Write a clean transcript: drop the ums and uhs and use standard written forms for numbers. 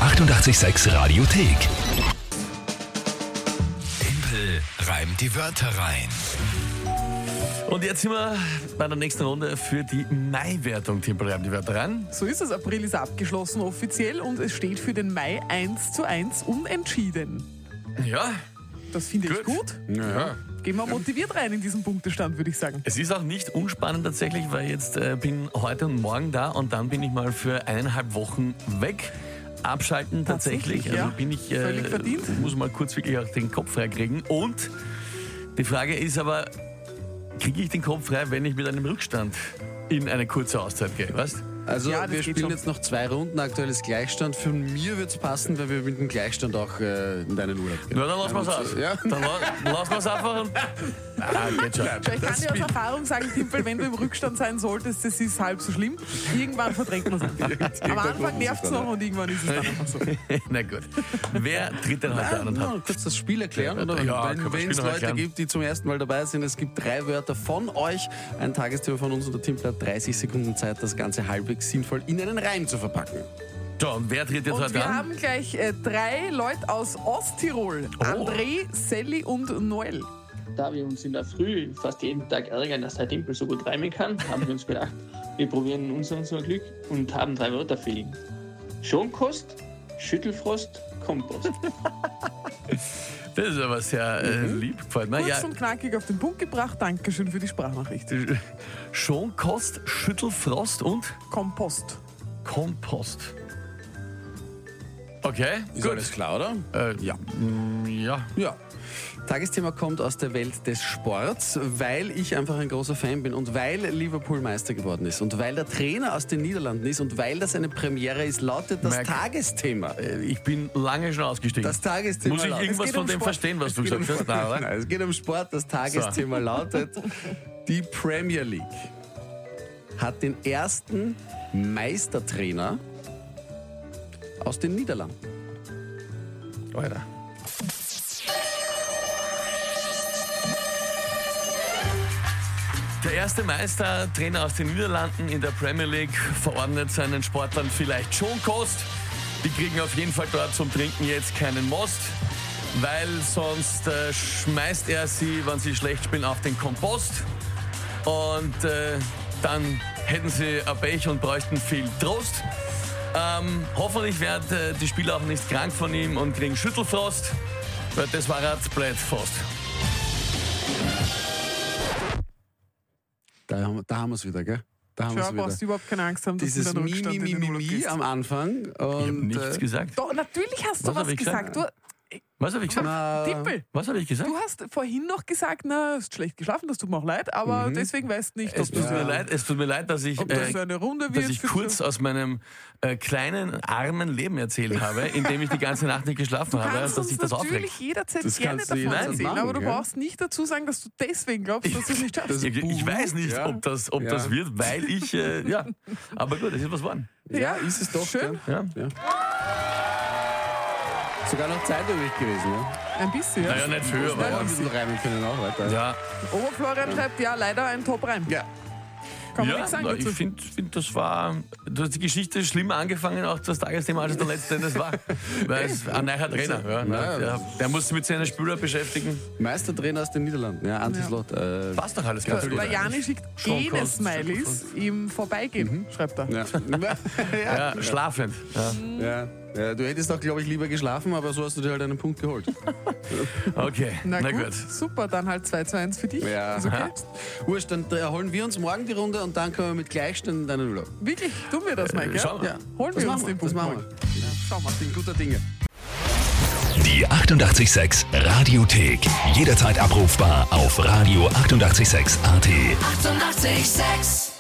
886 Radiothek. Tempel reimt die Wörter rein. Und jetzt sind wir bei der nächsten Runde für die Mai-Wertung. Tempel reimt die Wörter rein. So ist es, April ist abgeschlossen offiziell und es steht für den Mai 1:1 unentschieden. Ja, Das finde ich gut. Ja. Gehen wir motiviert rein in diesen Punktestand, würde ich sagen. Es ist auch nicht unspannend tatsächlich, weil jetzt bin heute und morgen da und dann bin ich mal für 1,5 Wochen weg. Abschalten tatsächlich. Tatsächlich, ja. Also bin ich, Völlig verdient. muss mal kurz wirklich auch den Kopf freikriegen. Und die Frage ist aber, kriege ich den Kopf frei, wenn ich mit einem Rückstand in eine kurze Auszeit gehe, weißt? Also Ja, das wir geht spielen schon. jetzt noch 2 Runden, aktuelles Gleichstand. Für mir wird es passen, weil wir mit dem Gleichstand auch in deinen Urlaub gehen. Na, dann lassen wir es aus. Ja. Dann lassen wir es einfach. Und geht schon. Ich kann dir aus Erfahrung sagen, Timpel, wenn du im Rückstand sein solltest, das ist halb so schlimm. Irgendwann verdrängt man es. Am Anfang nervt es noch und irgendwann ist es dann einfach so. Na gut. Wer tritt denn heute an und hat? Kurz das Spiel erklären, oder? Ja, können wir Wenn es Spiel noch Leute erklären. gibt, die zum ersten Mal dabei sind, es gibt 3 Wörter von euch, ein Tagesthema von uns und der Timpel hat 30 Sekunden Zeit, das Ganze halbwegs sinnvoll in einen Reim zu verpacken. So, und wer tritt jetzt Und heute wir an? haben gleich 3 Leute aus Osttirol. André, Sally und Noel. Da wir uns in der Früh fast jeden Tag ärgern, dass der Tempel so gut reimen kann, haben wir uns gedacht, wir probieren unser Glück und haben 3 Wörter für ihn. Schonkost, Schüttelfrost, Kompost. Das ist aber sehr lieb, gefällt mir. Kurz Ja, und knackig auf den Punkt gebracht. Dankeschön für die Sprachnachricht. Schonkost, Schüttelfrost und Kompost. Kompost. Okay, Ist alles klar, oder? ja. Ja. Ja. Tagesthema kommt aus der Welt des Sports, weil ich einfach ein großer Fan bin und weil Liverpool Meister geworden ist und weil der Trainer aus den Niederlanden ist und weil das eine Premiere ist, lautet das Merk. Tagesthema. Ich bin lange schon ausgestiegen. Das Tagesthema Muss ich lautet... irgendwas geht von um dem Sport. verstehen, was du Es geht gesagt hast? Nein, oder? Nein, es geht um Sport. Das Tagesthema lautet, die Premier League hat den ersten Meistertrainer aus den Niederlanden. Alter. Der erste Meistertrainer aus den Niederlanden in der Premier League verordnet seinen Sportlern vielleicht Schonkost. Die kriegen auf jeden Fall dort zum Trinken jetzt keinen Most, weil sonst schmeißt er sie, wenn sie schlecht spielen, auf den Kompost. Und dann hätten sie ein Pech und bräuchten viel Trost. Hoffentlich werden die Spieler auch nicht krank von ihm und kriegen Schüttelfrost, weil das war halt blöd fast. Da haben wir es wieder, gell? Da haben wir Ja, es wieder. brauchst du überhaupt keine Angst haben, dass Dieses du in den Rückstand in den Urlaub Mi gehst. am Anfang. Ich habe Und, nichts gesagt. Doch, natürlich hast du Was hab was ich gesagt? gesagt. Was habe ich gesagt? Timpel, Was habe ich gesagt? du hast vorhin noch gesagt, na, hast schlecht geschlafen, das tut mir auch leid, aber deswegen weißt du nicht, ob Es tut mir leid, dass ich, ob das so eine Runde wird. dass ich für- kurz aus meinem kleinen, armen Leben erzählt habe, indem ich die ganze Nacht nicht geschlafen Du habe, kannst dass uns sich das aufregt. natürlich jederzeit Das gerne kannst du davon jederzeit erzählen, machen, aber du gell? brauchst nicht dazu sagen, dass du deswegen glaubst, dass du es nicht schaffst. Ich weiß nicht, Ja. ob das Ja. wird, weil ich, ja. Aber gut, es ist was geworden. ja, ist es doch. Schön. Gell? Ja. Sogar noch Zeit übrig gewesen. Ja? Ein bisschen, ja. Naja, nicht viel, Aber aber ein bisschen reimen können auch weiter. ja. Oberflorian schreibt, ja, leider ein Top-Reim. Ja. Kann man Ja, nichts sagen na, dazu. ich finde, das war, du hast die Geschichte schlimmer angefangen, auch das Tagesthema, als es der letzte Endes war. Weil es ein neuer Trainer, der muss sich mit seinen Spieler beschäftigen. Meistertrainer aus den Niederlanden. Ja, Antislot. Passt doch alles ganz gut. Der Jani schickt Schon kannst- Smileys im Vorbeigehen, schreibt er. Ja. Ja, schlafend. Ja. Ja, du hättest auch, glaube ich, lieber geschlafen, aber so hast du dir halt einen Punkt geholt. Okay, Na, na gut, gut. super, dann halt 2:1 für dich. Ja. Ist okay? Wurscht, dann erholen wir uns morgen die Runde und dann können wir mit Gleichstand in deinen Urlaub. Wirklich, tun wir das, Mike? schauen wir. Ja. Holen Das wir machen uns wir, den das Punkt machen mal. wir. Ja, schau mal. Ich bin guter Dinge. Die 886 Radiothek. Jederzeit abrufbar auf radio886.at. 886! 886